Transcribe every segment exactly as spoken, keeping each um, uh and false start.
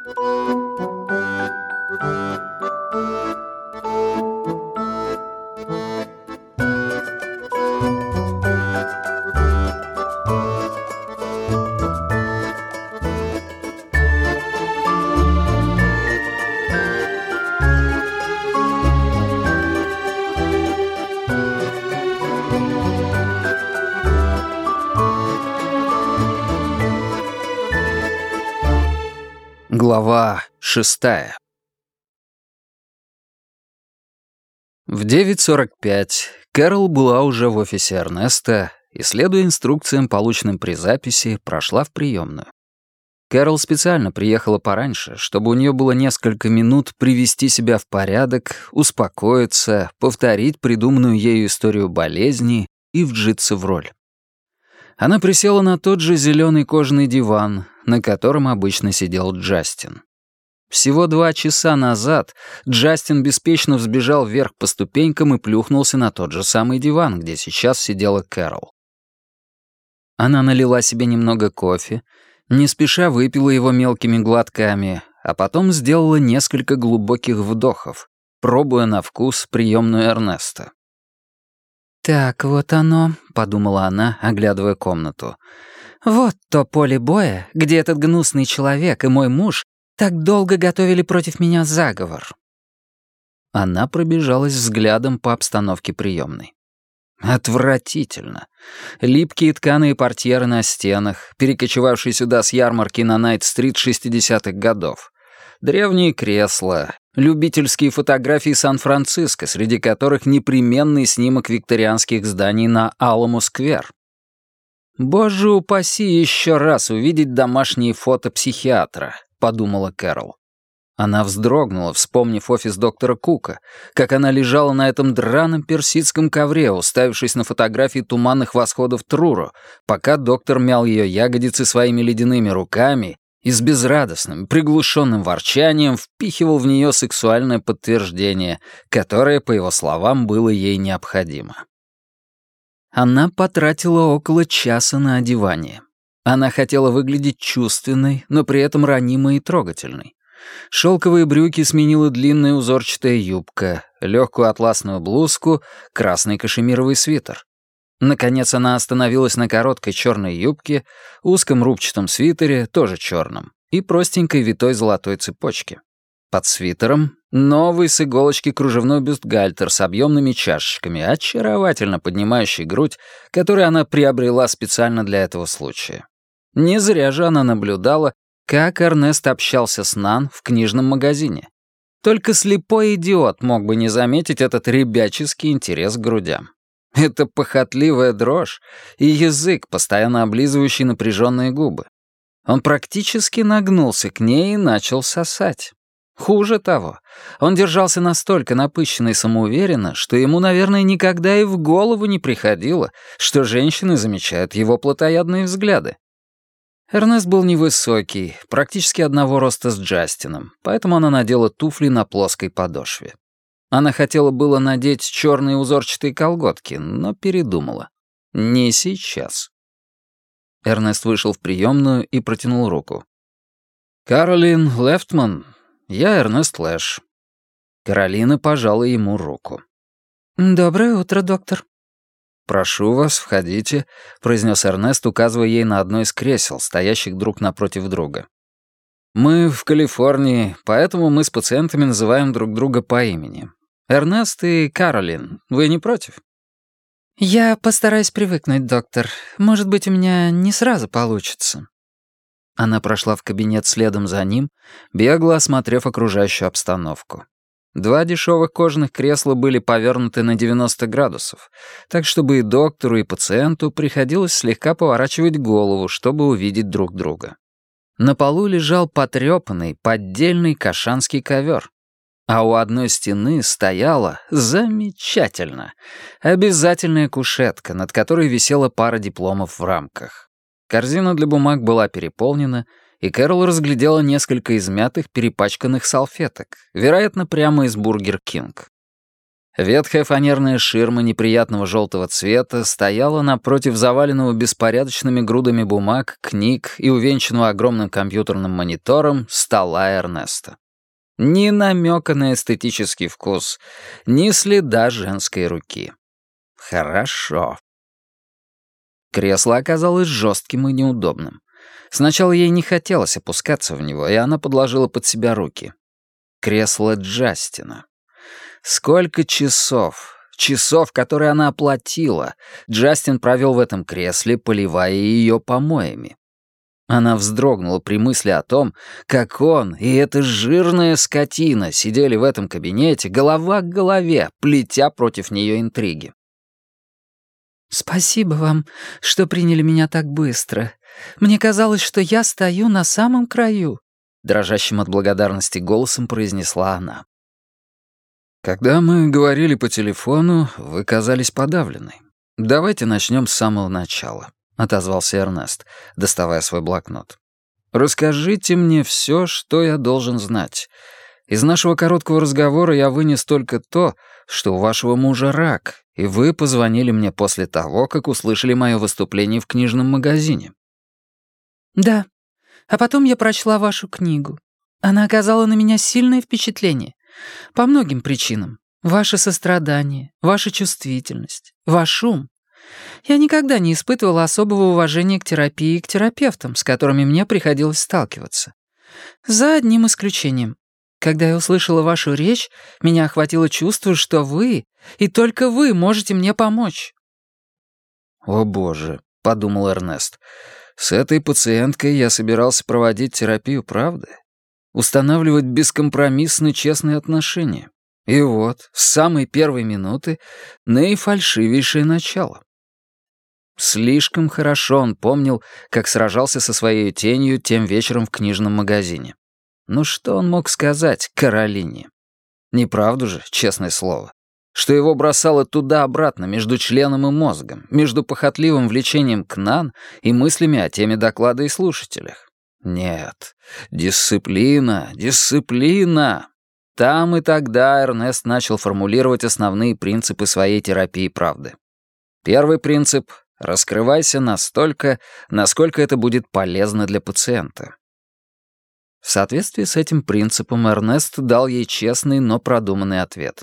Глава шестая. В девять сорок пять Кэрол была уже в офисе Эрнеста и, следуя инструкциям, полученным при записи, прошла в приемную. Кэрол специально приехала пораньше, чтобы у нее было несколько минут привести себя в порядок, успокоиться, повторить придуманную ею историю болезни и вжиться в роль. Она присела на тот же зеленый кожаный диван, на котором обычно сидел Джастин. Всего два часа назад Джастин беспечно взбежал вверх по ступенькам и плюхнулся на тот же самый диван, где сейчас сидела Кэрол. Она налила себе немного кофе, не спеша выпила его мелкими глотками, а потом сделала несколько глубоких вдохов, пробуя на вкус приемную Эрнеста. «Так, вот оно», — подумала она, оглядывая комнату. «Вот то поле боя, где этот гнусный человек и мой муж так долго готовили против меня заговор». Она пробежалась взглядом по обстановке приемной. Отвратительно. Липкие тканые портьеры на стенах, перекочевавшие сюда с ярмарки на Найт-стрит шестидесятых годов. Древние кресла, любительские фотографии Сан-Франциско, среди которых непременный снимок викторианских зданий на Аламо-сквер. «Боже упаси еще раз увидеть домашние фото психиатра», — подумала Кэрол. Она вздрогнула, вспомнив офис доктора Кука, как она лежала на этом драном персидском ковре, уставившись на фотографии туманных восходов Труру, пока доктор мял ее ягодицы своими ледяными руками и с безрадостным, приглушенным ворчанием впихивал в нее сексуальное подтверждение, которое, по его словам, было ей необходимо. Она потратила около часа на одевание. Она хотела выглядеть чувственной, но при этом ранимой и трогательной. Шелковые брюки сменила длинная узорчатая юбка, легкую атласную блузку, красный кашемировый свитер. Наконец она остановилась на короткой черной юбке, узком рубчатом свитере, тоже черном, и простенькой витой золотой цепочке. Под свитером новый с иголочки кружевной бюстгальтер с объемными чашечками, очаровательно поднимающий грудь, который она приобрела специально для этого случая. Не зря же она наблюдала, как Эрнест общался с Нан в книжном магазине. Только слепой идиот мог бы не заметить этот ребяческий интерес к грудям. Это похотливая дрожь и язык, постоянно облизывающий напряженные губы. Он практически нагнулся к ней и начал сосать. Хуже того, он держался настолько напыщенно и самоуверенно, что ему, наверное, никогда и в голову не приходило, что женщины замечают его плотоядные взгляды. Эрнест был невысокий, практически одного роста с Джастином, поэтому она надела туфли на плоской подошве. Она хотела было надеть черные узорчатые колготки, но передумала. Не сейчас. Эрнест вышел в приемную и протянул руку. «Каролин Лефтман, я Эрнест Лэш». Каролина пожала ему руку. «Доброе утро, доктор». «Прошу вас, входите», — произнес Эрнест, указывая ей на одно из кресел, стоящих друг напротив друга. «Мы в Калифорнии, поэтому мы с пациентами называем друг друга по имени. Эрнест и Каролин, вы не против?» «Я постараюсь привыкнуть, доктор. Может быть, у меня не сразу получится». Она прошла в кабинет следом за ним, бегло осмотрев окружающую обстановку. Два дешевых кожаных кресла были повернуты на девяносто градусов, так чтобы и доктору, и пациенту приходилось слегка поворачивать голову, чтобы увидеть друг друга. На полу лежал потрепанный, поддельный кашанский ковер, а у одной стены стояла, замечательно, обязательная кушетка, над которой висела пара дипломов в рамках. Корзина для бумаг была переполнена, и Кэрол разглядела несколько измятых, перепачканных салфеток, вероятно, прямо из Бургер Кинг. Ветхая фанерная ширма неприятного желтого цвета стояла напротив заваленного беспорядочными грудами бумаг, книг и увенчанного огромным компьютерным монитором стола Эрнеста. Ни намека на эстетический вкус, ни следа женской руки. Хорошо. Кресло оказалось жестким и неудобным. Сначала ей не хотелось опускаться в него, и она подложила под себя руки. Кресло Джастина. Сколько часов, часов, которые она оплатила, Джастин провел в этом кресле, поливая ее помоями. Она вздрогнула при мысли о том, как он и эта жирная скотина сидели в этом кабинете голова к голове, плетя против нее интриги. «Спасибо вам, что приняли меня так быстро. Мне казалось, что я стою на самом краю», — дрожащим от благодарности голосом произнесла она. «Когда мы говорили по телефону, вы казались подавленной. Давайте начнем с самого начала», — отозвался Эрнест, доставая свой блокнот. «Расскажите мне все, что я должен знать. Из нашего короткого разговора я вынес только то, что у вашего мужа рак, и вы позвонили мне после того, как услышали мое выступление в книжном магазине». «Да, а потом я прочла вашу книгу. Она оказала на меня сильное впечатление. По многим причинам. Ваше сострадание, ваша чувствительность, ваш ум. Я никогда не испытывала особого уважения к терапии и к терапевтам, с которыми мне приходилось сталкиваться. За одним исключением. Когда я услышала вашу речь, меня охватило чувство, что вы, и только вы, можете мне помочь». «О боже», — подумал Эрнест, — «с этой пациенткой я собирался проводить терапию правды, устанавливать бескомпромиссно честные отношения. И вот, с самой первой минуты, наифальшивейшее начало». Слишком хорошо он помнил, как сражался со своей тенью тем вечером в книжном магазине. Ну что он мог сказать Каролине? Неправду же, честное слово. Что его бросало туда-обратно между членом и мозгом, между похотливым влечением к Нан и мыслями о теме доклада и слушателях. Нет, дисциплина, дисциплина. Там и тогда Эрнест начал формулировать основные принципы своей терапии правды. Первый принцип — раскрывайся настолько, насколько это будет полезно для пациента. В соответствии с этим принципом Эрнест дал ей честный, но продуманный ответ.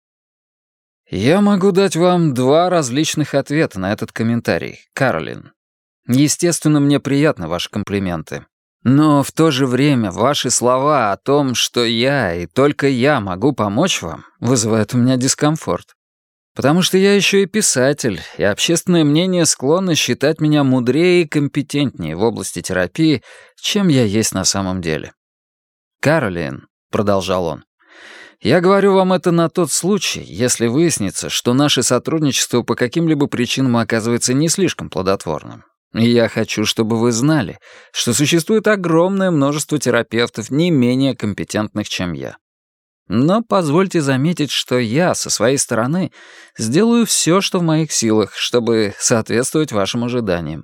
«Я могу дать вам два различных ответа на этот комментарий, Каролин. Естественно, мне приятны ваши комплименты. Но в то же время ваши слова о том, что я и только я могу помочь вам, вызывают у меня дискомфорт. Потому что я еще и писатель, и общественное мнение склонно считать меня мудрее и компетентнее в области терапии, чем я есть на самом деле. Каролин», — продолжал он, — «я говорю вам это на тот случай, если выяснится, что наше сотрудничество по каким-либо причинам оказывается не слишком плодотворным. И я хочу, чтобы вы знали, что существует огромное множество терапевтов не менее компетентных, чем я. Но позвольте заметить, что я, со своей стороны, сделаю все, что в моих силах, чтобы соответствовать вашим ожиданиям».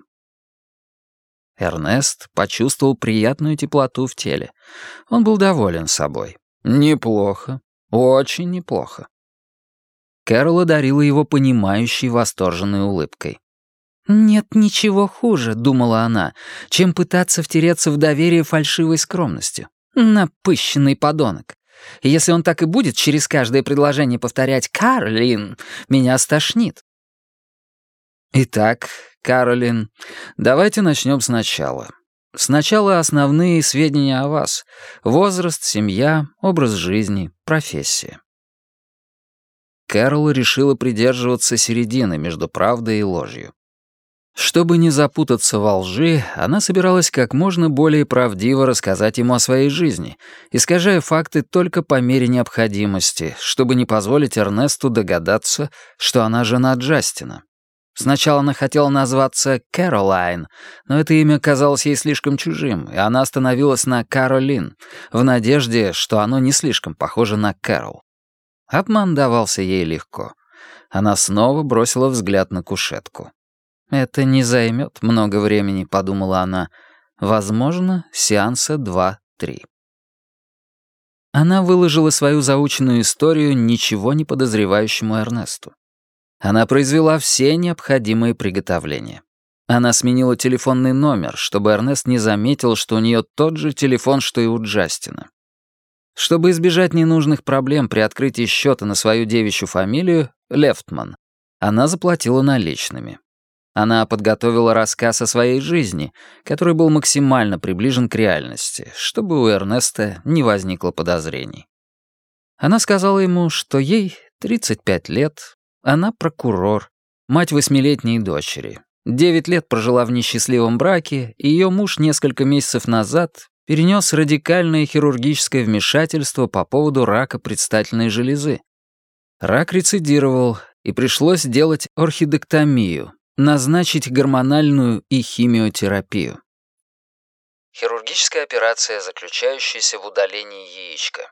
Эрнест почувствовал приятную теплоту в теле. Он был доволен собой. Неплохо, очень неплохо. Кэрол одарила его понимающей, восторженной улыбкой. «Нет ничего хуже», — думала она, — «чем пытаться втереться в доверие фальшивой скромностью. Напыщенный подонок. И если он так и будет через каждое предложение повторять «Каролин», меня стошнит». Итак, Каролин, давайте начнем сначала. Сначала основные сведения о вас. Возраст, семья, образ жизни, профессия. Кэрол решила придерживаться середины между правдой и ложью. Чтобы не запутаться во лжи, она собиралась как можно более правдиво рассказать ему о своей жизни, искажая факты только по мере необходимости, чтобы не позволить Эрнесту догадаться, что она жена Джастина. Сначала она хотела назваться Кэролайн, но это имя казалось ей слишком чужим, и она остановилась на Каролин, в надежде, что оно не слишком похоже на Кэрол. Обман давался ей легко. Она снова бросила взгляд на кушетку. «Это не займет много времени», — подумала она. «Возможно, сеанса два-три». Она выложила свою заученную историю ничего не подозревающему Эрнесту. Она произвела все необходимые приготовления. Она сменила телефонный номер, чтобы Эрнест не заметил, что у нее тот же телефон, что и у Джастина. Чтобы избежать ненужных проблем при открытии счета на свою девичью фамилию, Лефтман, она заплатила наличными. Она подготовила рассказ о своей жизни, который был максимально приближен к реальности, чтобы у Эрнеста не возникло подозрений. Она сказала ему, что ей тридцать пять лет, она прокурор, мать восьмилетней дочери. Девять лет прожила в несчастливом браке, и ее муж несколько месяцев назад перенес радикальное хирургическое вмешательство по поводу рака предстательной железы. Рак рецидировал, и пришлось делать орхидектомию, назначить гормональную и химиотерапию. Хирургическая операция, заключающаяся в удалении яичка.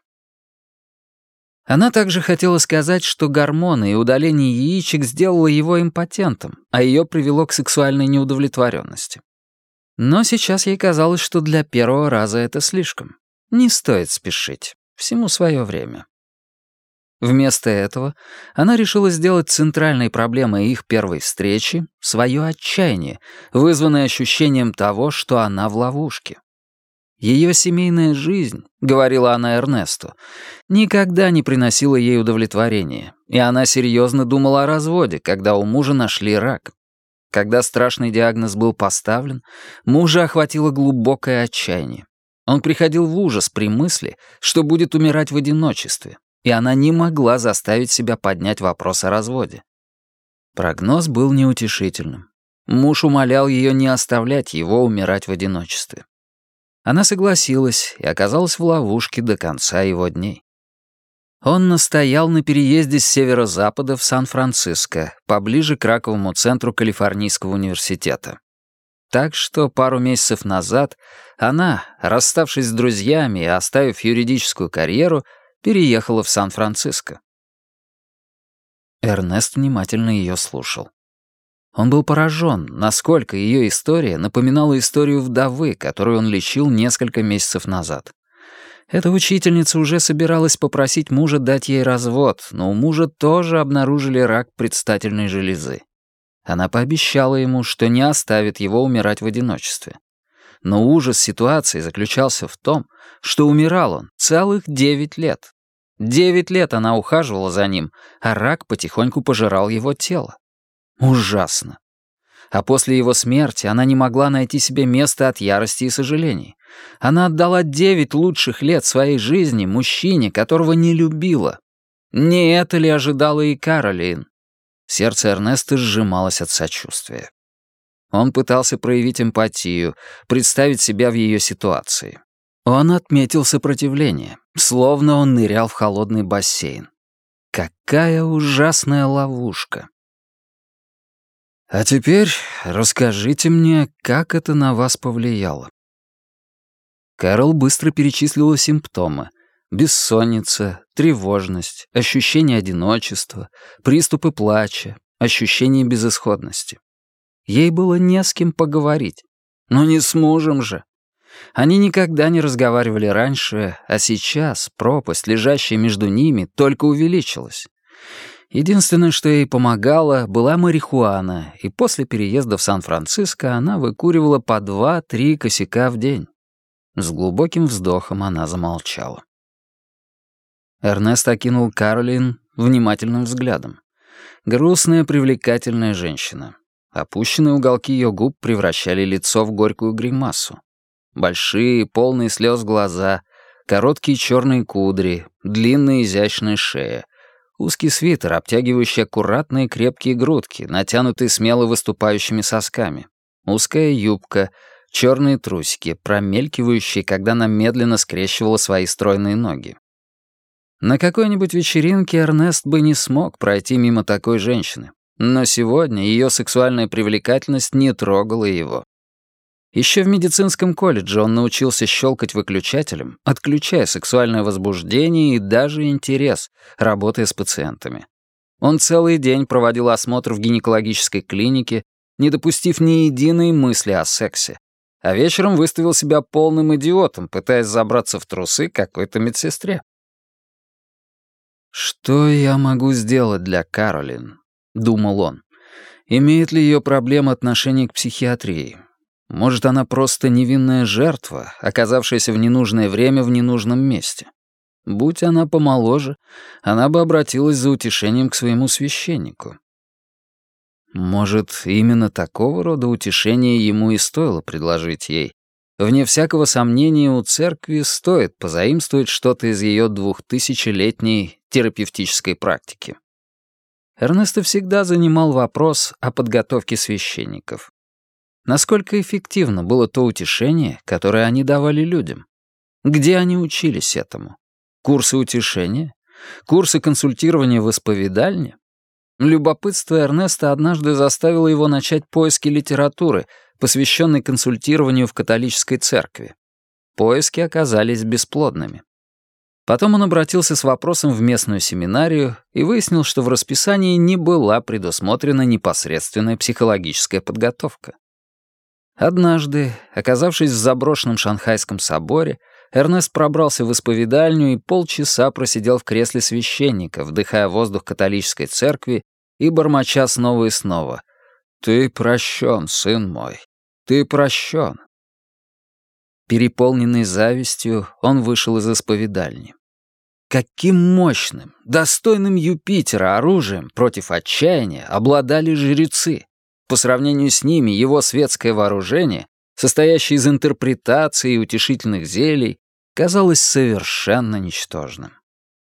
Она также хотела сказать, что гормоны и удаление яичек сделало его импотентом, а ее привело к сексуальной неудовлетворенности. Но сейчас ей казалось, что для первого раза это слишком. Не стоит спешить. Всему свое время. Вместо этого она решила сделать центральной проблемой их первой встречи свое отчаяние, вызванное ощущением того, что она в ловушке. Ее семейная жизнь, говорила она Эрнесту, никогда не приносила ей удовлетворения, и она серьезно думала о разводе, когда у мужа нашли рак. Когда страшный диагноз был поставлен, мужа охватило глубокое отчаяние. Он приходил в ужас при мысли, что будет умирать в одиночестве, и она не могла заставить себя поднять вопрос о разводе. Прогноз был неутешительным. Муж умолял ее не оставлять его умирать в одиночестве. Она согласилась и оказалась в ловушке до конца его дней. Он настоял на переезде с северо-запада в Сан-Франциско, поближе к раковому центру Калифорнийского университета. Так что пару месяцев назад она, расставшись с друзьями и оставив юридическую карьеру, переехала в Сан-Франциско. Эрнест внимательно ее слушал. Он был поражен, насколько ее история напоминала историю вдовы, которую он лечил несколько месяцев назад. Эта учительница уже собиралась попросить мужа дать ей развод, но у мужа тоже обнаружили рак предстательной железы. Она пообещала ему, что не оставит его умирать в одиночестве. Но ужас ситуации заключался в том, что умирал он целых девять лет. Девять лет она ухаживала за ним, а рак потихоньку пожирал его тело. Ужасно. А после его смерти она не могла найти себе места от ярости и сожалений. Она отдала девять лучших лет своей жизни мужчине, которого не любила. Не это ли ожидала и Каролин? Сердце Эрнеста сжималось от сочувствия. Он пытался проявить эмпатию, представить себя в ее ситуации. Он отметил сопротивление, словно он нырял в холодный бассейн. Какая ужасная ловушка. А теперь расскажите мне, как это на вас повлияло. Кэрол быстро перечислила симптомы. Бессонница, тревожность, ощущение одиночества, приступы плача, ощущение безысходности. Ей было не с кем поговорить. Но не с мужем же. Они никогда не разговаривали раньше, а сейчас пропасть, лежащая между ними, только увеличилась. Единственное, что ей помогало, была марихуана, и после переезда в Сан-Франциско она выкуривала по два-три косяка в день. С глубоким вздохом она замолчала. Эрнест окинул Каролин внимательным взглядом. Грустная, привлекательная женщина. Опущенные уголки ее губ превращали лицо в горькую гримасу. Большие, полные слез глаза, короткие черные кудри, длинная изящная шея, узкий свитер, обтягивающий аккуратные крепкие грудки, натянутые смело выступающими сосками, узкая юбка, черные трусики, промелькивающие, когда она медленно скрещивала свои стройные ноги. На какой-нибудь вечеринке Эрнест бы не смог пройти мимо такой женщины, но сегодня ее сексуальная привлекательность не трогала его. Еще в медицинском колледже он научился щелкать выключателем, отключая сексуальное возбуждение и даже интерес, работая с пациентами. Он целый день проводил осмотр в гинекологической клинике, не допустив ни единой мысли о сексе, а вечером выставил себя полным идиотом, пытаясь забраться в трусы какой-то медсестре. «Что я могу сделать для Каролин?» — думал он. «Имеет ли ее проблема отношение к психиатрии? Может, она просто невинная жертва, оказавшаяся в ненужное время в ненужном месте? Будь она помоложе, она бы обратилась за утешением к своему священнику. Может, именно такого рода утешение ему и стоило предложить ей. Вне всякого сомнения, у церкви стоит позаимствовать что-то из ее двухтысячелетней терапевтической практики. Эрнеста всегда занимал вопрос о подготовке священников. Насколько эффективно было то утешение, которое они давали людям? Где они учились этому? Курсы утешения? Курсы консультирования в исповедальне? Любопытство Эрнеста однажды заставило его начать поиски литературы, посвященной консультированию в католической церкви. Поиски оказались бесплодными. Потом он обратился с вопросом в местную семинарию и выяснил, что в расписании не была предусмотрена непосредственная психологическая подготовка. Однажды, оказавшись в заброшенном Шанхайском соборе, Эрнест пробрался в исповедальню и полчаса просидел в кресле священника, вдыхая воздух католической церкви и бормоча снова и снова: «Ты прощен, сын мой, ты прощен». Переполненный завистью, он вышел из исповедальни. Каким мощным, достойным Юпитера оружием против отчаяния обладали жрецы! По сравнению с ними его светское вооружение, состоящее из интерпретаций и утешительных зелий, казалось совершенно ничтожным.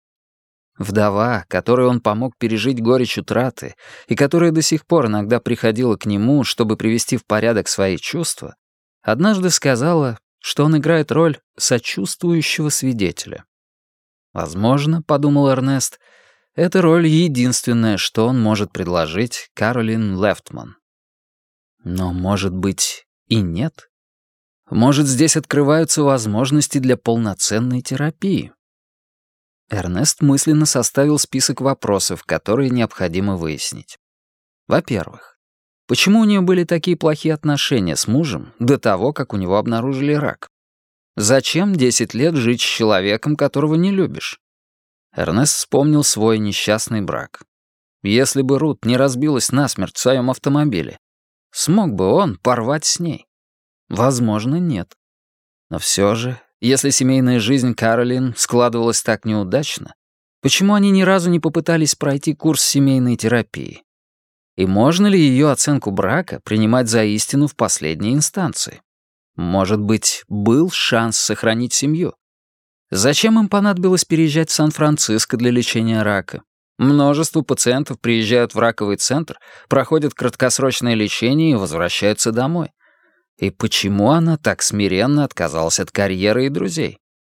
Вдова, которой он помог пережить горечь утраты и которая до сих пор иногда приходила к нему, чтобы привести в порядок свои чувства, однажды сказала, что он играет роль сочувствующего свидетеля. Возможно, — подумал Эрнест, — эта роль единственная, что он может предложить Каролин Лефтман. Но, может быть, и нет? Может, здесь открываются возможности для полноценной терапии? Эрнест мысленно составил список вопросов, которые необходимо выяснить. Во-первых, почему у нее были такие плохие отношения с мужем до того, как у него обнаружили рак? Зачем десять лет жить с человеком, которого не любишь? Эрнест вспомнил свой несчастный брак. Если бы Рут не разбилась насмерть в своем автомобиле, смог бы он порвать с ней? Возможно, нет. Но все же, если семейная жизнь Каролин складывалась так неудачно, почему они ни разу не попытались пройти курс семейной терапии? И можно ли ее оценку брака принимать за истину в последней инстанции? Может быть, был шанс сохранить семью? Зачем им понадобилось переезжать в Сан-Франциско для лечения рака? Множество пациентов приезжают в раковый центр, проходят краткосрочное лечение и возвращаются домой. И почему она так смиренно отказалась от карьеры и друзей?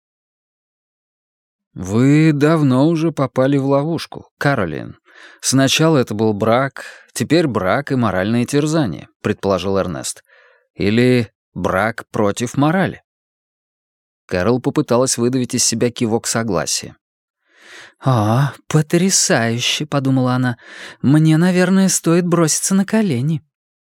«Вы давно уже попали в ловушку, Каролин. Сначала это был брак, теперь брак и моральное терзание», — предположил Эрнест. «Или брак против морали». Кэрол попыталась выдавить из себя кивок согласия. «О, потрясающе», — подумала она. «Мне, наверное, стоит броситься на колени».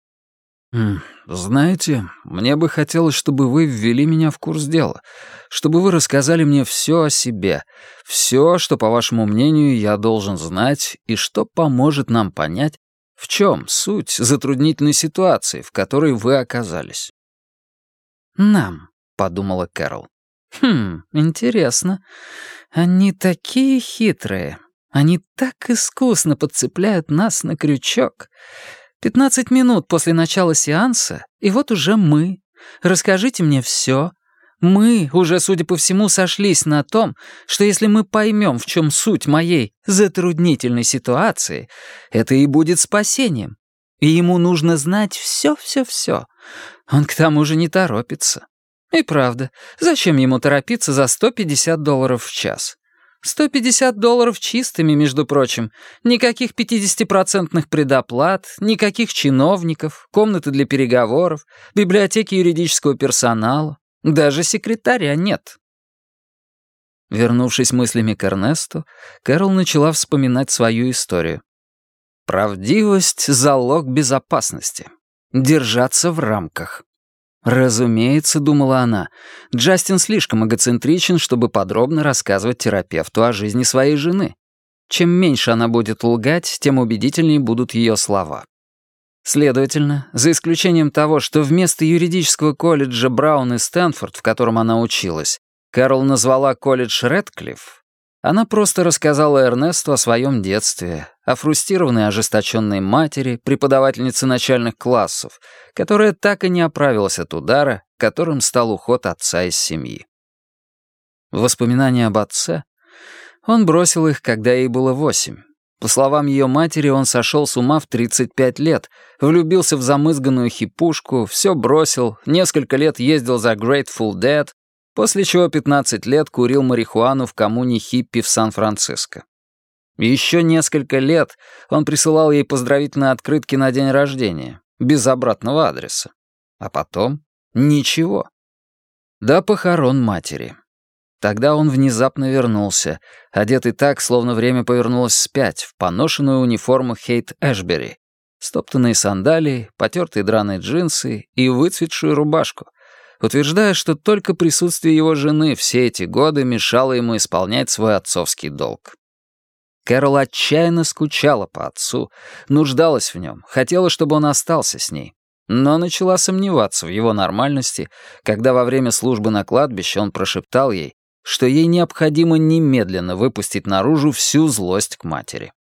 «Знаете, мне бы хотелось, чтобы вы ввели меня в курс дела, чтобы вы рассказали мне все о себе, все, что, по вашему мнению, я должен знать, и что поможет нам понять, в чем суть затруднительной ситуации, в которой вы оказались». «Нам», — подумала Кэрол. «Хм, интересно. Они такие хитрые. Они так искусно подцепляют нас на крючок. Пятнадцать минут после начала сеанса, и вот уже мы. Расскажите мне все. Мы уже, судя по всему, сошлись на том, что если мы поймем, в чем суть моей затруднительной ситуации, это и будет спасением. И ему нужно знать все-все-все. Он к тому же не торопится. И правда, зачем ему торопиться за сто пятьдесят долларов в час? сто пятьдесят долларов чистыми, между прочим. Никаких пятидесятипроцентных предоплат, никаких чиновников, комнаты для переговоров, библиотеки юридического персонала. Даже секретаря нет. Вернувшись мыслями к Эрнесту, Кэрол начала вспоминать свою историю. Правдивость — залог безопасности. Держаться в рамках. Разумеется, думала она, Джастин слишком эгоцентричен, чтобы подробно рассказывать терапевту о жизни своей жены. Чем меньше она будет лгать, тем убедительнее будут ее слова. Следовательно, за исключением того, что вместо юридического колледжа Браун и Стэнфорд, в котором она училась, Кэрол назвала колледж Рэдклифф, она просто рассказала Эрнесту о своем детстве, о фрустрированной ожесточенной матери, преподавательнице начальных классов, которая так и не оправилась от удара, которым стал уход отца из семьи. Воспоминания об отце. Он бросил их, когда ей было восемь. По словам ее матери, он сошел с ума в тридцать пять лет, влюбился в замызганную хипушку, все бросил, несколько лет ездил за Grateful Dead, после чего пятнадцать лет курил марихуану в коммуне хиппи в Сан-Франциско. Еще несколько лет он присылал ей поздравительные открытки на день рождения, без обратного адреса. А потом ничего. До похорон матери. Тогда он внезапно вернулся, одетый так, словно время повернулось вспять, в поношенную униформу Хейт Эшбери, стоптанные сандалии, потертые драные джинсы и выцветшую рубашку, утверждая, что только присутствие его жены все эти годы мешало ему исполнять свой отцовский долг. Кэрол отчаянно скучала по отцу, нуждалась в нем, хотела, чтобы он остался с ней, но начала сомневаться в его нормальности, когда во время службы на кладбище он прошептал ей, что ей необходимо немедленно выпустить наружу всю злость к матери.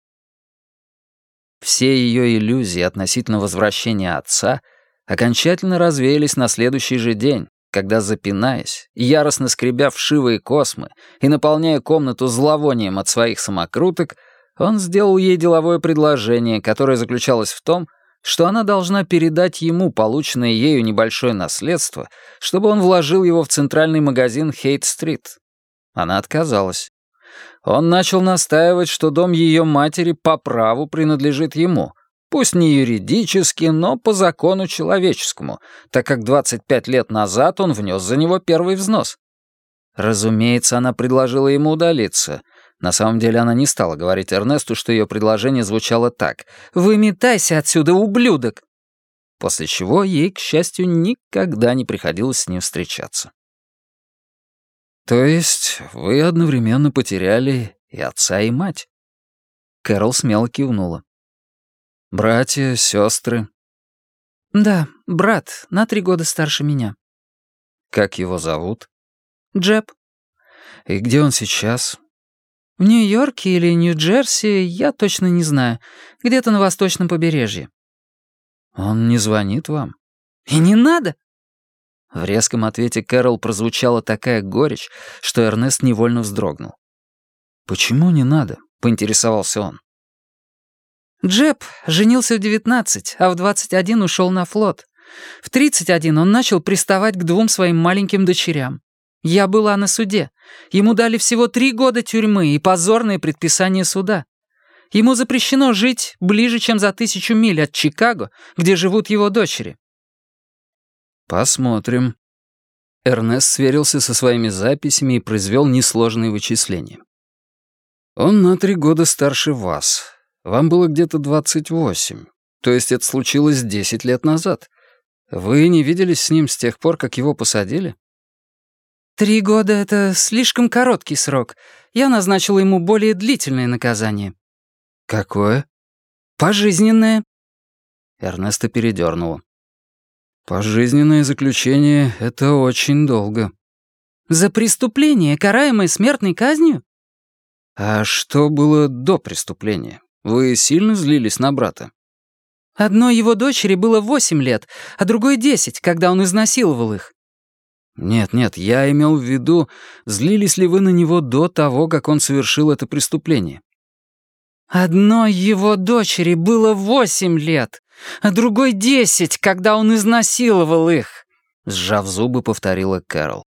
Все ее иллюзии относительно возвращения отца окончательно развеялись на следующий же день, когда, запинаясь, яростно скребя вшивые космы и наполняя комнату зловонием от своих самокруток, он сделал ей деловое предложение, которое заключалось в том, что она должна передать ему полученное ею небольшое наследство, чтобы он вложил его в центральный магазин Хейт-стрит. Она отказалась. Он начал настаивать, что дом ее матери по праву принадлежит ему, пусть не юридически, но по закону человеческому, так как двадцать пять лет назад он внес за него первый взнос. Разумеется, она предложила ему удалиться. На самом деле она не стала говорить Эрнесту, что ее предложение звучало так: «Выметайся отсюда, ублюдок!» После чего ей, к счастью, никогда не приходилось с ним встречаться. «То есть вы одновременно потеряли и отца, и мать?» Кэрол смело кивнула. «Братья, сестры?» «Да, брат, на три года старше меня». «Как его зовут?» «Джеб». «И где он сейчас?» «В Нью-Йорке или Нью-Джерси, я точно не знаю. Где-то на восточном побережье». «Он не звонит вам?» «И не надо!» В резком ответе Кэрол прозвучала такая горечь, что Эрнест невольно вздрогнул. «Почему не надо?» — поинтересовался он. Джеб женился в девятнадцать, а в двадцать один ушел на флот. В тридцать один он начал приставать к двум своим маленьким дочерям. Я была на суде. Ему дали всего три года тюрьмы и позорные предписания суда. Ему запрещено жить ближе, чем за тысячу миль от Чикаго, где живут его дочери. «Посмотрим». Эрнест сверился со своими записями и произвел несложные вычисления. «Он на три года старше вас. Вам было где-то двадцать восемь. То есть это случилось десять лет назад. Вы не виделись с ним с тех пор, как его посадили?» «Три года — это слишком короткий срок. Я назначила ему более длительное наказание». «Какое?» «Пожизненное». Эрнеста передернуло. «Пожизненное заключение — это очень долго». «За преступление, караемое смертной казнью?» «А что было до преступления? Вы сильно злились на брата?» «Одной его дочери было восемь лет, а другой десять, когда он изнасиловал их». «Нет-нет, я имел в виду, злились ли вы на него до того, как он совершил это преступление?» «Одной его дочери было восемь лет, а другой десять, когда он изнасиловал их», — сжав зубы, повторила Кэрол.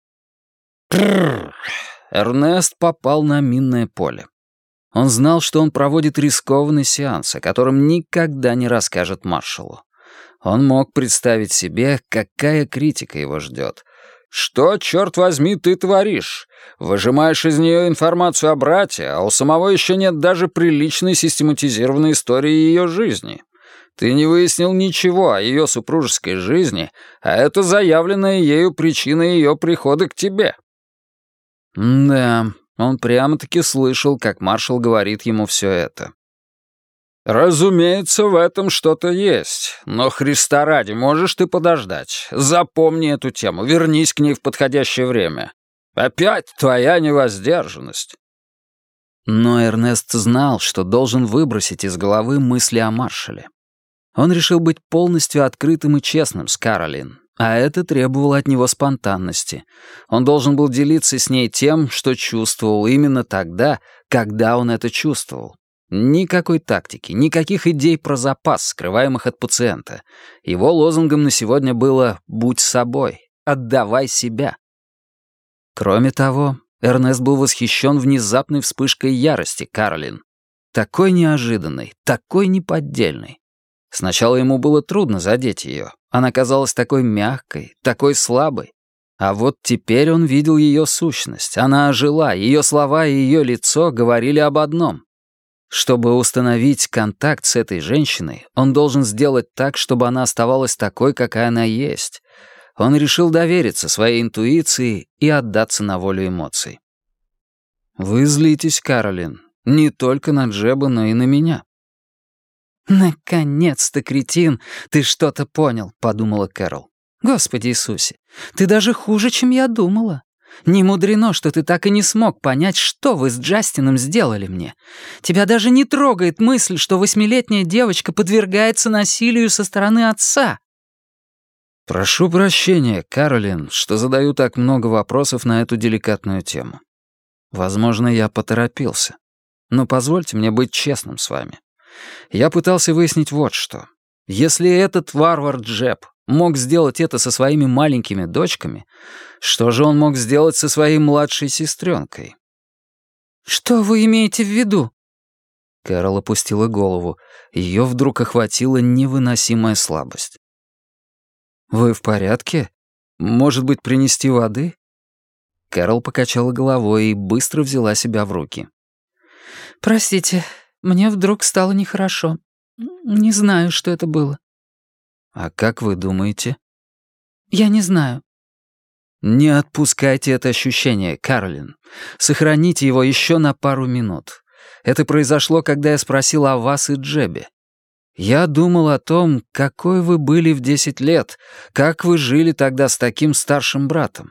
Эрнест попал на минное поле. Он знал, что он проводит рискованный сеанс, о котором никогда не расскажет маршалу. Он мог представить себе, какая критика его ждет. «Что, черт возьми, ты творишь? Выжимаешь из нее информацию о брате, а у самого еще нет даже приличной систематизированной истории ее жизни. Ты не выяснил ничего о ее супружеской жизни, а это заявленная ею причина ее прихода к тебе». «Да, Он прямо-таки слышал, как маршал говорит ему все это. «Разумеется, в этом что-то есть. Но, Христа ради, можешь ты подождать. Запомни эту тему, вернись к ней в подходящее время. Опять твоя невоздержанность». Но Эрнест знал, что должен выбросить из головы мысли о маршале. Он решил быть полностью открытым и честным с Каролин, а это требовало от него спонтанности. Он должен был делиться с ней тем, что чувствовал именно тогда, когда он это чувствовал. Никакой тактики, никаких идей про запас, скрываемых от пациента. Его лозунгом на сегодня было «Будь собой, отдавай себя». Кроме того, Эрнест был восхищен внезапной вспышкой ярости Каролин. Такой неожиданной, такой неподдельной. Сначала ему было трудно задеть ее. Она казалась такой мягкой, такой слабой. А вот теперь он видел ее сущность. Она ожила, ее слова и ее лицо говорили об одном. Чтобы установить контакт с этой женщиной, он должен сделать так, чтобы она оставалась такой, какая она есть. Он решил довериться своей интуиции и отдаться на волю эмоций. «Вы злитесь, Каролин, не только на Джеба, но и на меня». «Наконец-то, кретин, ты что-то понял», — подумала Кэрол. «Господи Иисусе, ты даже хуже, чем я думала. Не мудрено, что ты так и не смог понять, что вы с Джастином сделали мне. Тебя даже не трогает мысль, что восьмилетняя девочка подвергается насилию со стороны отца». «Прошу прощения, Каролин, что задаю так много вопросов на эту деликатную тему. Возможно, я поторопился. Но позвольте мне быть честным с вами. Я пытался выяснить вот что. Если этот варвар Джеб мог сделать это со своими маленькими дочками, что же он мог сделать со своей младшей сестренкой?» «Что вы имеете в виду?» Кэрол опустила голову. Ее вдруг охватила невыносимая слабость. «Вы в порядке? Может быть, принести воды?» Кэрол покачала головой и быстро взяла себя в руки. «Простите, мне вдруг стало нехорошо. Не знаю, что это было». «А как вы думаете?» «Я не знаю». «Не отпускайте это ощущение, Каролин. Сохраните его еще на пару минут. Это произошло, когда я спросил о вас и Джебе. Я думал о том, какой вы были в десять лет, как вы жили тогда с таким старшим братом».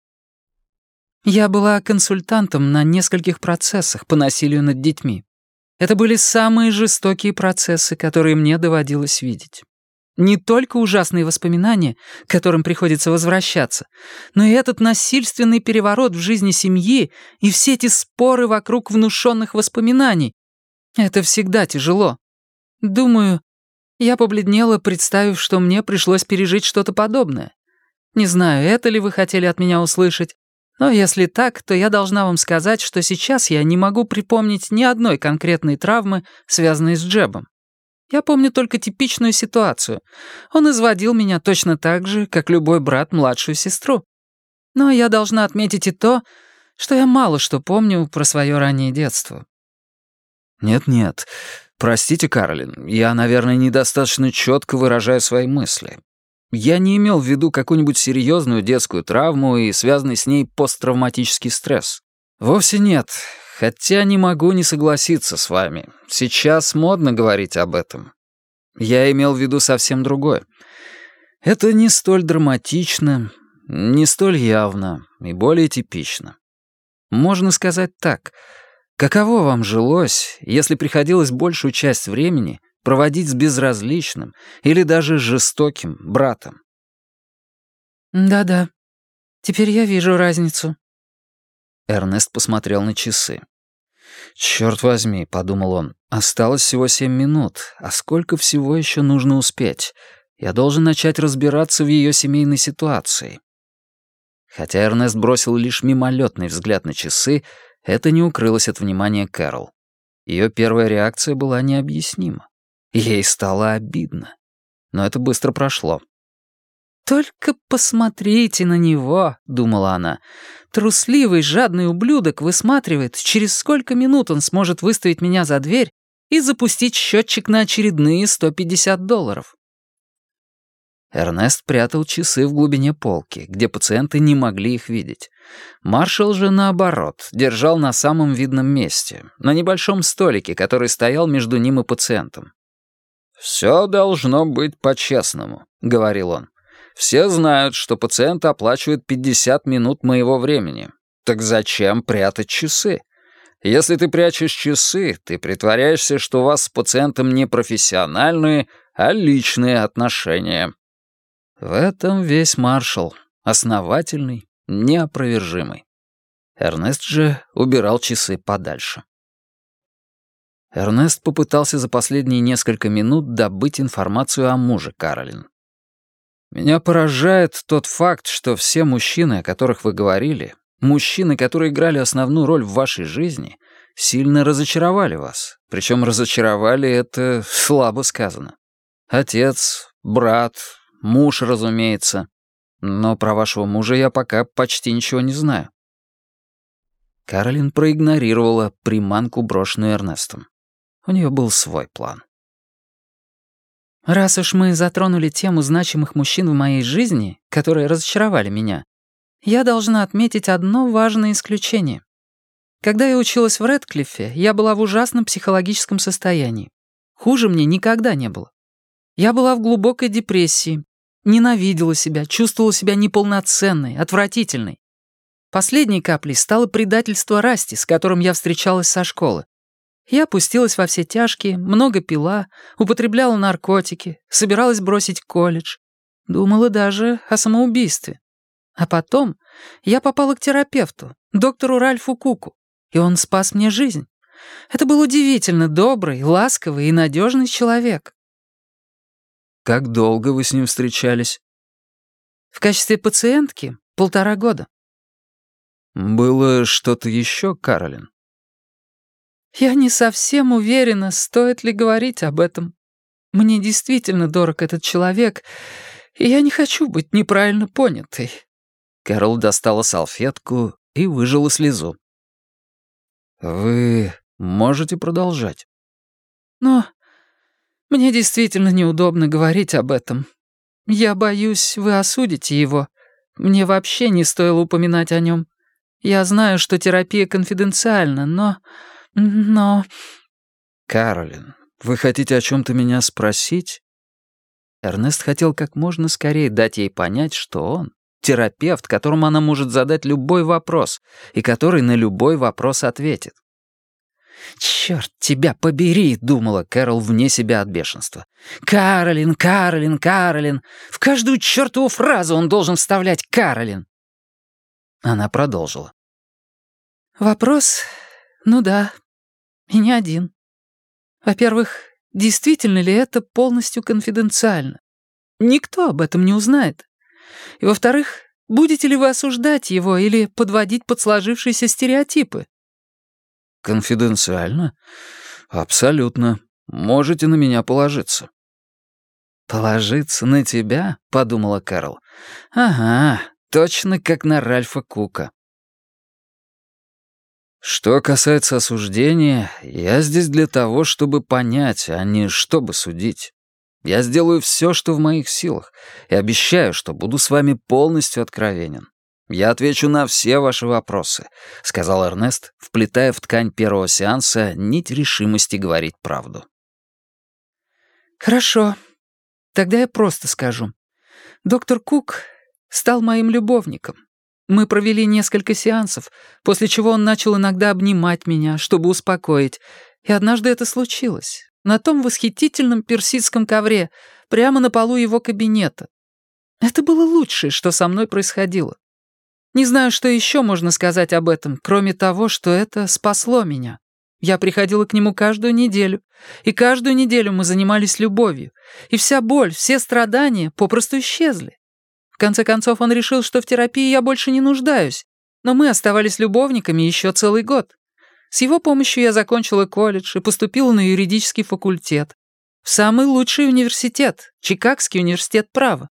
«Я была консультантом на нескольких процессах по насилию над детьми. Это были самые жестокие процессы, которые мне доводилось видеть. Не только ужасные воспоминания, к которым приходится возвращаться, но и этот насильственный переворот в жизни семьи и все эти споры вокруг внушенных воспоминаний. Это всегда тяжело. Думаю, я побледнела, представив, что мне пришлось пережить что-то подобное. Не знаю, это ли вы хотели от меня услышать, но если так, то я должна вам сказать, что сейчас я не могу припомнить ни одной конкретной травмы, связанной с Джебом. Я помню только типичную ситуацию. Он изводил меня точно так же, как любой брат младшую сестру. Но я должна отметить и то, что я мало что помню про свое раннее детство». «Нет-нет, простите, Каролин, я, наверное, недостаточно четко выражаю свои мысли. Я не имел в виду какую-нибудь серьезную детскую травму и связанный с ней посттравматический стресс. Вовсе нет, хотя не могу не согласиться с вами. Сейчас модно говорить об этом. Я имел в виду совсем другое. Это не столь драматично, не столь явно и более типично. Можно сказать так. Каково вам жилось, если приходилось большую часть времени проводить с безразличным или даже жестоким братом?» «Да-да, теперь я вижу разницу». Эрнест посмотрел на часы. «Чёрт возьми», — подумал он, — «осталось всего семь минут, а сколько всего еще нужно успеть? Я должен начать разбираться в ее семейной ситуации». Хотя Эрнест бросил лишь мимолетный взгляд на часы, это не укрылось от внимания Кэрол. Ее первая реакция была необъяснима. Ей стало обидно. Но это быстро прошло. «Только посмотрите на него», — думала она. «Трусливый, жадный ублюдок высматривает, через сколько минут он сможет выставить меня за дверь и запустить счетчик на очередные сто пятьдесят долларов». Эрнест прятал часы в глубине полки, где пациенты не могли их видеть. Маршал же, наоборот, держал на самом видном месте, на небольшом столике, который стоял между ним и пациентом. «Все должно быть по-честному», — говорил он. «Все знают, что пациент оплачивает пятьдесят минут моего времени. Так зачем прятать часы? Если ты прячешь часы, ты притворяешься, что у вас с пациентом не профессиональные, а личные отношения». В этом весь маршал, основательный, неопровержимый. Эрнест же убирал часы подальше. Эрнест попытался за последние несколько минут добыть информацию о муже Каролин. «Меня поражает тот факт, что все мужчины, о которых вы говорили, мужчины, которые играли основную роль в вашей жизни, сильно разочаровали вас. Причем разочаровали — это слабо сказано. Отец, брат, муж, разумеется. Но про вашего мужа я пока почти ничего не знаю». Каролин проигнорировала приманку, брошенную Эрнестом. У нее был свой план. «Раз уж мы затронули тему значимых мужчин в моей жизни, которые разочаровали меня, я должна отметить одно важное исключение. Когда я училась в Рэдклиффе, я была в ужасном психологическом состоянии. Хуже мне никогда не было. Я была в глубокой депрессии, ненавидела себя, чувствовала себя неполноценной, отвратительной. Последней каплей стало предательство Расти, с которым я встречалась со школы. Я опустилась во все тяжкие, много пила, употребляла наркотики, собиралась бросить колледж. Думала даже о самоубийстве. А потом я попала к терапевту, доктору Ральфу Куку, и он спас мне жизнь. Это был удивительно добрый, ласковый и надежный человек. Как долго вы с ним встречались? В качестве пациентки полтора года. Было что-то еще, Каролин? Я не совсем уверена, стоит ли говорить об этом. Мне действительно дорог этот человек, и я не хочу быть неправильно понятой. Кэрол достала салфетку и выжала слезу. «Вы можете продолжать?» Но мне действительно неудобно говорить об этом. Я боюсь, вы осудите его. Мне вообще не стоило упоминать о нем. Я знаю, что терапия конфиденциальна, но... но... «Каролин, вы хотите о чем-то меня спросить?» Эрнест хотел как можно скорее дать ей понять, что он — терапевт, которому она может задать любой вопрос, и который на любой вопрос ответит. «Черт тебя побери!» — думала Кэрол вне себя от бешенства. «Каролин, Каролин, Каролин! В каждую чертову фразу он должен вставлять Каролин!» Она продолжила. Вопрос, ну да, и не один. Во-первых, действительно ли это полностью конфиденциально? Никто об этом не узнает. И во-вторых, будете ли вы осуждать его или подводить под сложившиеся стереотипы? «Конфиденциально? Абсолютно. Можете на меня положиться». «Положиться на тебя?» — подумала Кэрол. «Ага, точно как на Ральфа Кука». «Что касается осуждения, я здесь для того, чтобы понять, а не чтобы судить. Я сделаю все, что в моих силах, и обещаю, что буду с вами полностью откровенен. Я отвечу на все ваши вопросы», — сказал Эрнест, вплетая в ткань первого сеанса нить решимости говорить правду. «Хорошо. Тогда я просто скажу. Доктор Кук стал моим любовником. Мы провели несколько сеансов, после чего он начал иногда обнимать меня, чтобы успокоить. И однажды это случилось. На том восхитительном персидском ковре, прямо на полу его кабинета. Это было лучшее, что со мной происходило. Не знаю, что еще можно сказать об этом, кроме того, что это спасло меня. Я приходила к нему каждую неделю, и каждую неделю мы занимались любовью, и вся боль, все страдания попросту исчезли. В конце концов, он решил, что в терапии я больше не нуждаюсь, но мы оставались любовниками еще целый год. С его помощью я закончила колледж и поступила на юридический факультет. В самый лучший университет, Чикагский университет права.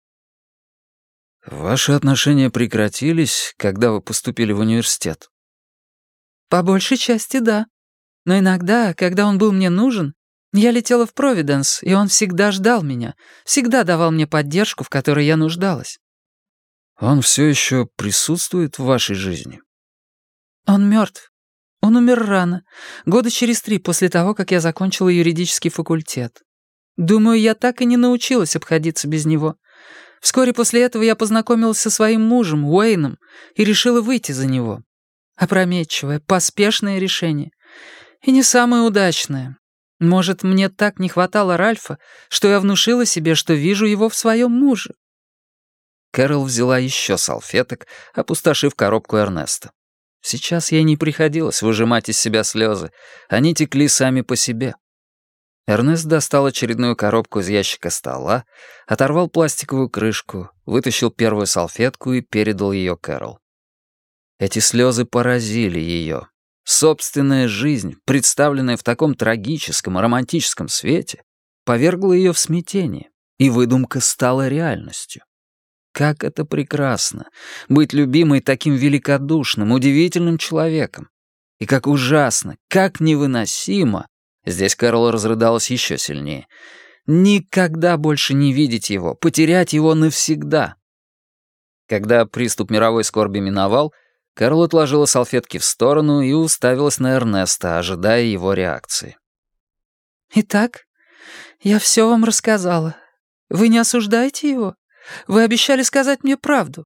«Ваши отношения прекратились, когда вы поступили в университет?» По большей части, да. Но иногда, когда он был мне нужен, Я летела в Провиденс, и он всегда ждал меня, всегда давал мне поддержку, в которой я нуждалась. Он все еще присутствует в вашей жизни? Он мертв. Он умер рано, года через три после того, как я закончила юридический факультет. Думаю, я так и не научилась обходиться без него. Вскоре после этого я познакомилась со своим мужем, Уэйном, и решила выйти за него. Опрометчивое, поспешное решение. И не самое удачное. Может, мне так не хватало Ральфа, что я внушила себе, что вижу его в своем муже. Кэрол взяла еще салфеток, опустошив коробку Эрнеста. Сейчас ей не приходилось выжимать из себя слезы. Они текли сами по себе. Эрнест достал очередную коробку из ящика стола, оторвал пластиковую крышку, вытащил первую салфетку и передал ее Кэрол. Эти слезы поразили ее. Собственная жизнь, представленная в таком трагическом и романтическом свете, повергла ее в смятение, и выдумка стала реальностью. Как это прекрасно — быть любимой таким великодушным, удивительным человеком. И как ужасно, как невыносимо, здесь Кэрол разрыдалась еще сильнее, никогда больше не видеть его, потерять его навсегда. Когда приступ мировой скорби миновал, Кэрол отложила салфетки в сторону и уставилась на Эрнеста, ожидая его реакции. «Итак, я все вам рассказала. Вы не осуждаете его? Вы обещали сказать мне правду».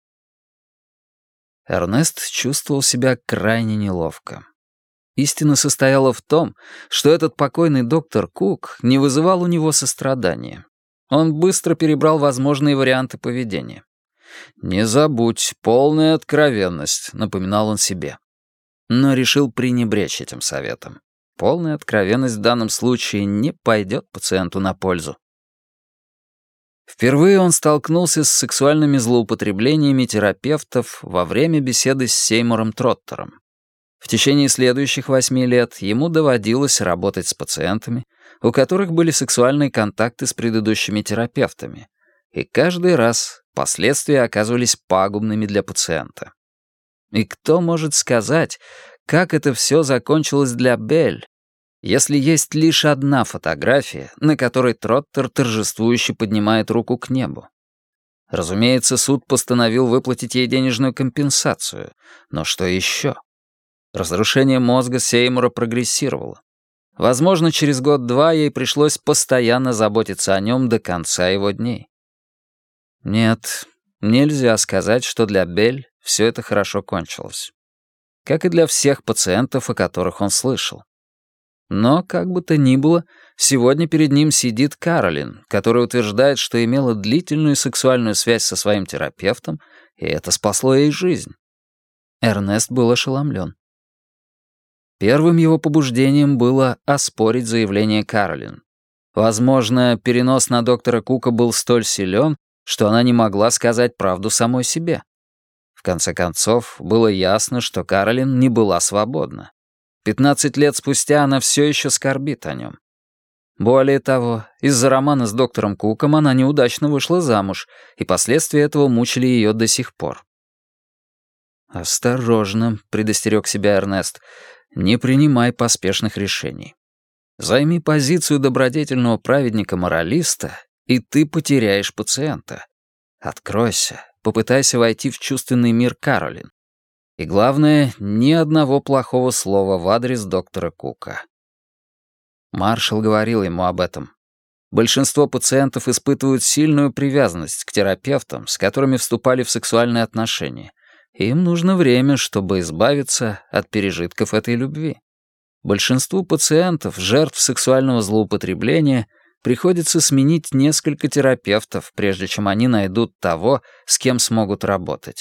Эрнест чувствовал себя крайне неловко. Истина состояла в том, что этот покойный доктор Кук не вызывал у него сострадания. Он быстро перебрал возможные варианты поведения. «Не забудь, полная откровенность», — напоминал он себе. Но решил пренебречь этим советом. Полная откровенность в данном случае не пойдет пациенту на пользу. Впервые он столкнулся с сексуальными злоупотреблениями терапевтов во время беседы с Сеймуром Троттером. В течение следующих восьми лет ему доводилось работать с пациентами, у которых были сексуальные контакты с предыдущими терапевтами, и каждый раз последствия оказывались пагубными для пациента. И кто может сказать, как это все закончилось для Белль, если есть лишь одна фотография, на которой Троттер торжествующе поднимает руку к небу? Разумеется, суд постановил выплатить ей денежную компенсацию. Но что еще? Разрушение мозга Сеймура прогрессировало. Возможно, через год-два ей пришлось постоянно заботиться о нем до конца его дней. Нет, нельзя сказать, что для Белль все это хорошо кончилось. Как и для всех пациентов, о которых он слышал. Но, как бы то ни было, сегодня перед ним сидит Каролин, которая утверждает, что имела длительную сексуальную связь со своим терапевтом, и это спасло ей жизнь. Эрнест был ошеломлен. Первым его побуждением было оспорить заявление Каролин. Возможно, перенос на доктора Кука был столь силен, что она не могла сказать правду самой себе. В конце концов, было ясно, что Каролин не была свободна. Пятнадцать лет спустя она все еще скорбит о нем. Более того, из-за романа с доктором Куком она неудачно вышла замуж, и последствия этого мучили ее до сих пор. «Осторожно», — предостерег себя Эрнест, — «не принимай поспешных решений. Займи позицию добродетельного праведника-моралиста, и ты потеряешь пациента. Откройся, попытайся войти в чувственный мир Каролин. И главное, ни одного плохого слова в адрес доктора Кука». Маршал говорил ему об этом. Большинство пациентов испытывают сильную привязанность к терапевтам, с которыми вступали в сексуальные отношения. И им нужно время, чтобы избавиться от пережитков этой любви. Большинству пациентов, жертв сексуального злоупотребления, приходится сменить несколько терапевтов, прежде чем они найдут того, с кем смогут работать.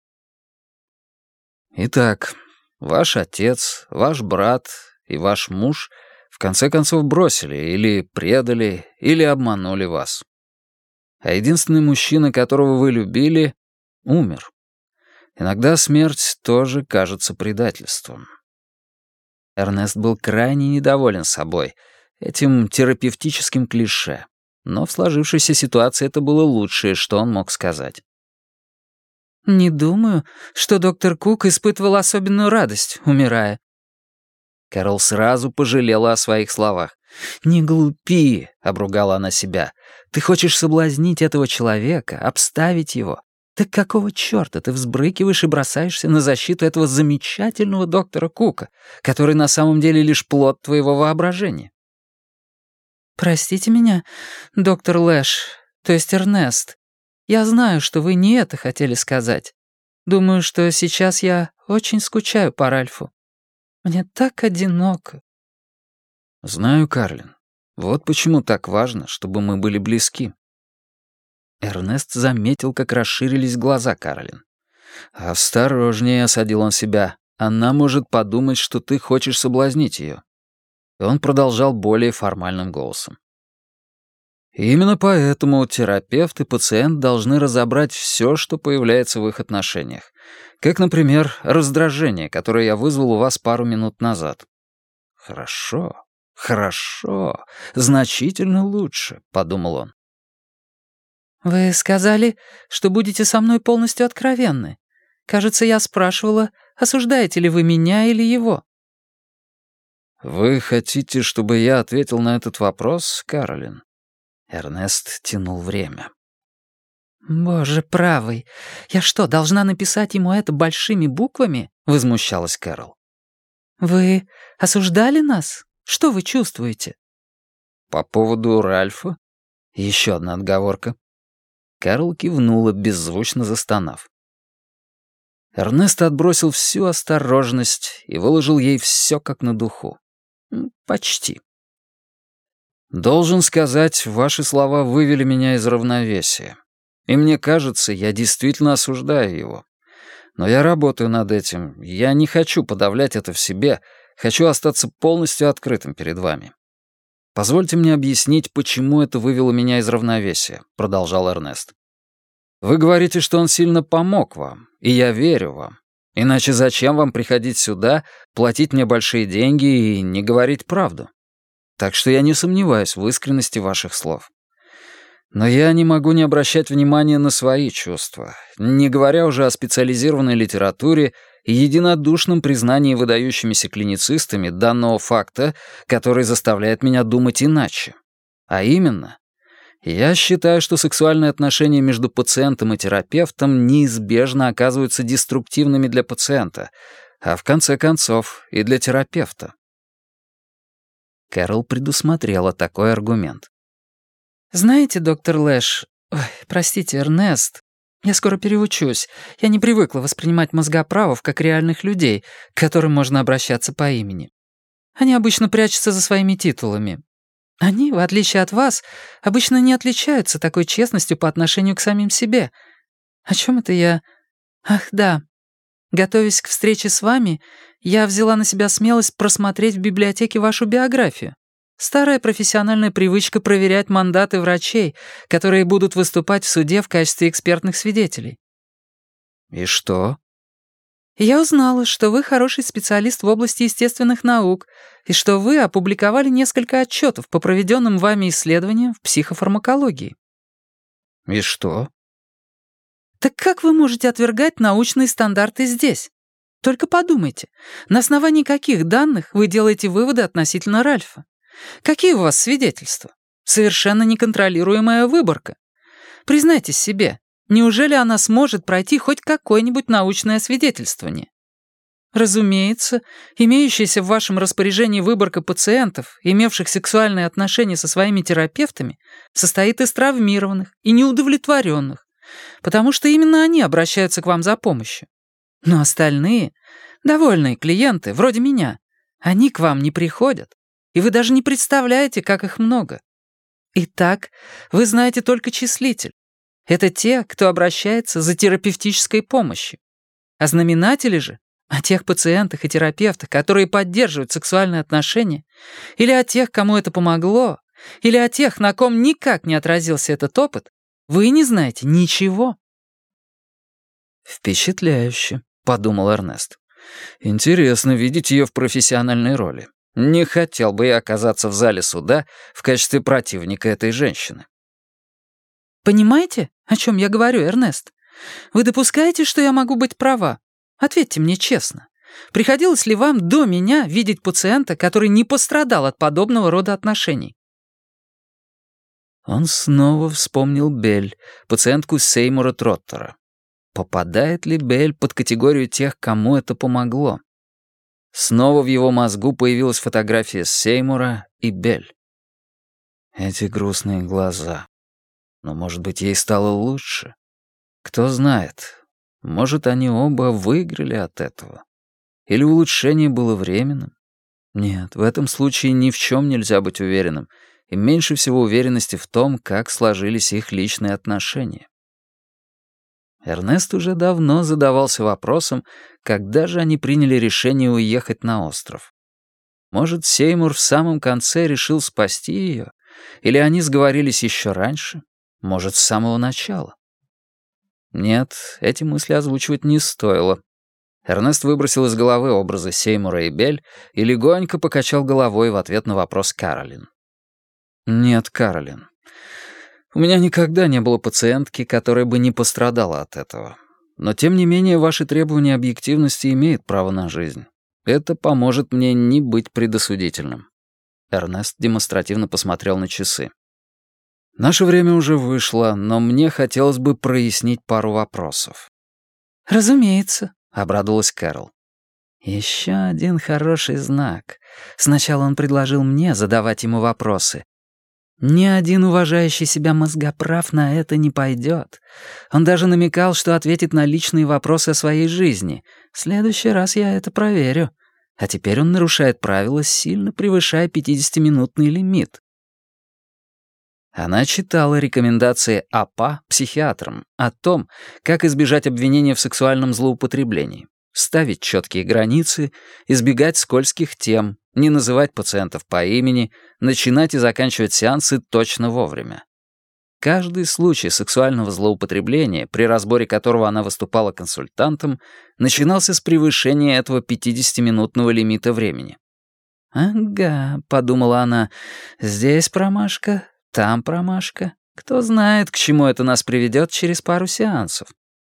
Итак, ваш отец, ваш брат и ваш муж в конце концов бросили или предали, или обманули вас. А единственный мужчина, которого вы любили, умер. Иногда смерть тоже кажется предательством. Эрнест был крайне недоволен собой, этим терапевтическим клише, но в сложившейся ситуации это было лучшее, что он мог сказать. «Не думаю, что доктор Кук испытывал особенную радость, умирая. Кэрол сразу пожалела о своих словах. «Не глупи», — обругала она себя. «Ты хочешь соблазнить этого человека, обставить его. Так какого чёрта ты взбрыкиваешь и бросаешься на защиту этого замечательного доктора Кука, который на самом деле лишь плод твоего воображения?» «Простите меня, доктор Лэш, то есть Эрнест. Я знаю, что вы не это хотели сказать. Думаю, что сейчас я очень скучаю по Ральфу. Мне так одиноко». «Знаю, Карлин. Вот почему так важно, чтобы мы были близки». Эрнест заметил, как расширились глаза Каролин. «Осторожнее», — осадил он себя. «Она может подумать, что ты хочешь соблазнить ее». И он продолжал более формальным голосом. «Именно поэтому терапевт и пациент должны разобрать все, что появляется в их отношениях. Как, например, раздражение, которое я вызвал у вас пару минут назад». «Хорошо, хорошо, значительно лучше», — подумал он. «Вы сказали, что будете со мной полностью откровенны. Кажется, я спрашивала, осуждаете ли вы меня или его?» «Вы хотите, чтобы я ответил на этот вопрос, Каролин?» Эрнест тянул время. «Боже правый, я что, должна написать ему это большими буквами?» — возмущалась Кэрол. «Вы осуждали нас? Что вы чувствуете?» «По поводу Ральфа?» Еще одна отговорка. Кэрол кивнула, беззвучно застонав. Эрнест отбросил всю осторожность и выложил ей все как на духу. Почти. «Должен сказать, ваши слова вывели меня из равновесия. И мне кажется, я действительно осуждаю его. Но я работаю над этим. Я не хочу подавлять это в себе. Хочу остаться полностью открытым перед вами. Позвольте мне объяснить, почему это вывело меня из равновесия», — продолжал Эрнест. «Вы говорите, что он сильно помог вам, и я верю вам. Иначе зачем вам приходить сюда, платить мне большие деньги и не говорить правду? Так что я не сомневаюсь в искренности ваших слов. Но я не могу не обращать внимания на свои чувства, не говоря уже о специализированной литературе и единодушном признании выдающимися клиницистами данного факта, который заставляет меня думать иначе. А именно, я считаю, что сексуальные отношения между пациентом и терапевтом неизбежно оказываются деструктивными для пациента, а в конце концов и для терапевта. Кэрол предусмотрела такой аргумент. «Знаете, доктор Лэш... Ой, простите, Эрнест, я скоро переучусь. Я не привыкла воспринимать мозгоправов как реальных людей, к которым можно обращаться по имени. Они обычно прячутся за своими титулами. Они, в отличие от вас, обычно не отличаются такой честностью по отношению к самим себе. О чем это я? Ах, да. Готовясь к встрече с вами, я взяла на себя смелость просмотреть в библиотеке вашу биографию. Старая профессиональная привычка проверять мандаты врачей, которые будут выступать в суде в качестве экспертных свидетелей. И что? Я узнала, что вы хороший специалист в области естественных наук и что вы опубликовали несколько отчетов по проведенным вами исследованиям в психофармакологии. И что? Так как вы можете отвергать научные стандарты здесь? Только подумайте, на основании каких данных вы делаете выводы относительно Ральфа? Какие у вас свидетельства? Совершенно неконтролируемая выборка. Признайтесь себе, неужели она сможет пройти хоть какое-нибудь научное освидетельствование? Разумеется, имеющаяся в вашем распоряжении выборка пациентов, имевших сексуальные отношения со своими терапевтами, состоит из травмированных и неудовлетворенных, потому что именно они обращаются к вам за помощью. Но остальные, довольные клиенты, вроде меня, они к вам не приходят, и вы даже не представляете, как их много. Итак, вы знаете только числитель. Это те, кто обращается за терапевтической помощью. А знаменатели же о тех пациентах и терапевтах, которые поддерживают сексуальные отношения, или о тех, кому это помогло, или о тех, на ком никак не отразился этот опыт, вы не знаете ничего. «Впечатляюще», — подумал Эрнест. «Интересно видеть ее в профессиональной роли. Не хотел бы я оказаться в зале суда в качестве противника этой женщины». Понимаете, о чем я говорю, Эрнест? Вы допускаете, что я могу быть права? Ответьте мне честно. Приходилось ли вам до меня видеть пациента, который не пострадал от подобного рода отношений?» Он снова вспомнил Белль, пациентку Сеймура Троттера. Попадает ли Белль под категорию тех, кому это помогло? Снова в его мозгу появилась фотография Сеймура и Белль. Эти грустные глаза. Но, может быть, ей стало лучше? Кто знает. Может, они оба выиграли от этого. Или улучшение было временным? Нет, в этом случае ни в чем нельзя быть уверенным, и меньше всего уверенности в том, как сложились их личные отношения. Эрнест уже давно задавался вопросом, когда же они приняли решение уехать на остров. Может, Сеймур в самом конце решил спасти ее? Или они сговорились еще раньше? Может, с самого начала? Нет, эти мысли озвучивать не стоило. Эрнест выбросил из головы образы Сеймура и Белль и легонько покачал головой в ответ на вопрос Каролин. «Нет, Каролин, у меня никогда не было пациентки, которая бы не пострадала от этого. Но, тем не менее, ваши требования объективности имеют право на жизнь. Это поможет мне не быть предосудительным». Эрнест демонстративно посмотрел на часы. «Наше время уже вышло, но мне хотелось бы прояснить пару вопросов». «Разумеется», — обрадовалась Кэрол. Еще один хороший знак. Сначала он предложил мне задавать ему вопросы. Ни один уважающий себя мозгоправ на это не пойдет. Он даже намекал, что ответит на личные вопросы о своей жизни. В следующий раз я это проверю. А теперь он нарушает правила, сильно превышая пятидесятиминутный лимит. Она читала рекомендации АПА психиатрам о том, как избежать обвинения в сексуальном злоупотреблении, ставить четкие границы, избегать скользких тем, не называть пациентов по имени, начинать и заканчивать сеансы точно вовремя. Каждый случай сексуального злоупотребления, при разборе которого она выступала консультантом, начинался с превышения этого пятидесятиминутного лимита времени. «Ага», — подумала она, — «здесь промашка, там промашка. Кто знает, к чему это нас приведет через пару сеансов».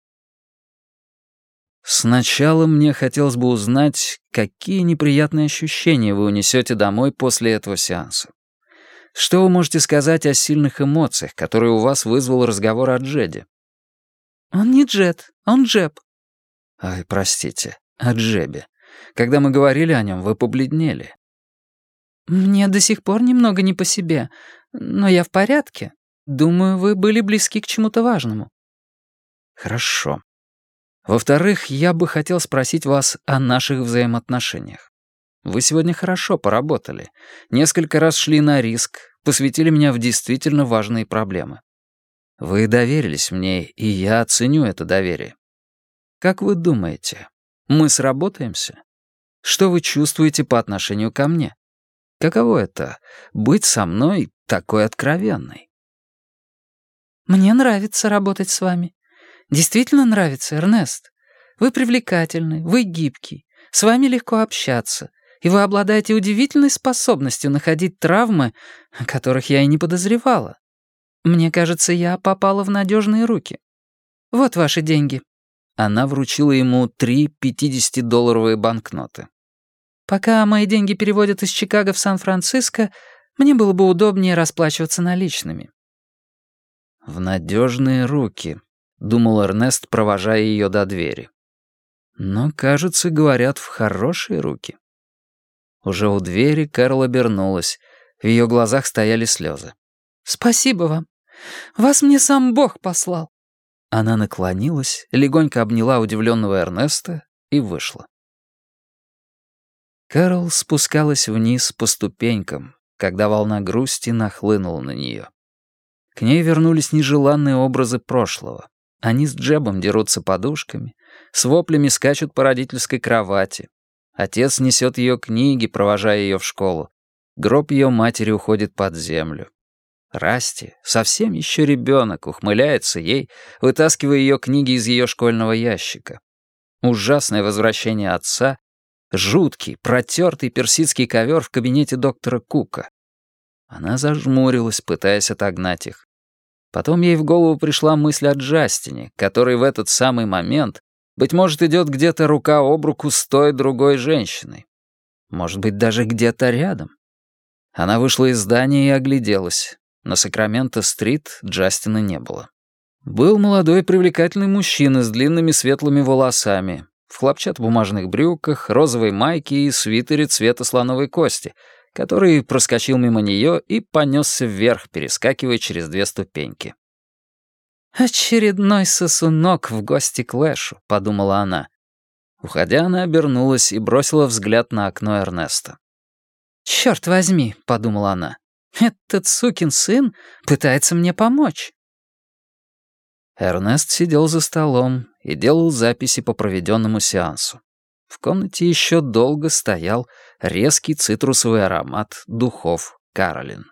«Сначала мне хотелось бы узнать, какие неприятные ощущения вы унесете домой после этого сеанса. Что вы можете сказать о сильных эмоциях, которые у вас вызвал разговор о Джеде?» «Он не Джед, он Джеб». «Ай, простите, о Джебе. Когда мы говорили о нем, вы побледнели». «Мне до сих пор немного не по себе, но я в порядке. Думаю, вы были близки к чему-то важному». «Хорошо. Во-вторых, я бы хотел спросить вас о наших взаимоотношениях. Вы сегодня хорошо поработали, несколько раз шли на риск, посвятили меня в действительно важные проблемы. Вы доверились мне, и я оценю это доверие. Как вы думаете, мы сработаемся? Что вы чувствуете по отношению ко мне? Каково это — быть со мной такой откровенной?» «Мне нравится работать с вами. Действительно нравится, Эрнест. Вы привлекательны, вы гибкий, с вами легко общаться, и вы обладаете удивительной способностью находить травмы, о которых я и не подозревала. Мне кажется, я попала в надежные руки. Вот ваши деньги». Она вручила ему три пятидесятидолларовые банкноты. «Пока мои деньги переводят из Чикаго в Сан-Франциско, мне было бы удобнее расплачиваться наличными». «В надежные руки», — думал Эрнест, провожая ее до двери. «Но, кажется, говорят, в хорошие руки». Уже у двери Кэрол обернулась. В ее глазах стояли слезы. «Спасибо вам. Вас мне сам Бог послал». Она наклонилась, легонько обняла удивленного Эрнеста и вышла. Кэрол спускалась вниз по ступенькам, когда волна грусти нахлынула на нее. К ней вернулись нежеланные образы прошлого. Они с Джебом дерутся подушками, с воплями скачут по родительской кровати. Отец несет ее книги, провожая ее в школу. Гроб ее матери уходит под землю. Расти, совсем еще ребенок, ухмыляется ей, вытаскивая ее книги из ее школьного ящика. Ужасное возвращение отца, жуткий, протертый персидский ковер в кабинете доктора Кука. Она зажмурилась, пытаясь отогнать их. Потом ей в голову пришла мысль о Джастине, который в этот самый момент Быть может, идет где-то рука об руку с той другой женщиной. Может быть, даже где-то рядом. Она вышла из здания и огляделась. На Сакраменто-стрит Джастина не было. Был молодой привлекательный мужчина с длинными светлыми волосами, в хлопчатобумажных брюках, розовой майке и свитере цвета слоновой кости, который проскочил мимо нее и понесся вверх, перескакивая через две ступеньки. «Очередной сосунок в гости к Лэшу», — подумала она. Уходя, она обернулась и бросила взгляд на окно Эрнеста. «Чёрт возьми», — подумала она, — «этот сукин сын пытается мне помочь». Эрнест сидел за столом и делал записи по проведенному сеансу. В комнате еще долго стоял резкий цитрусовый аромат духов Каролин.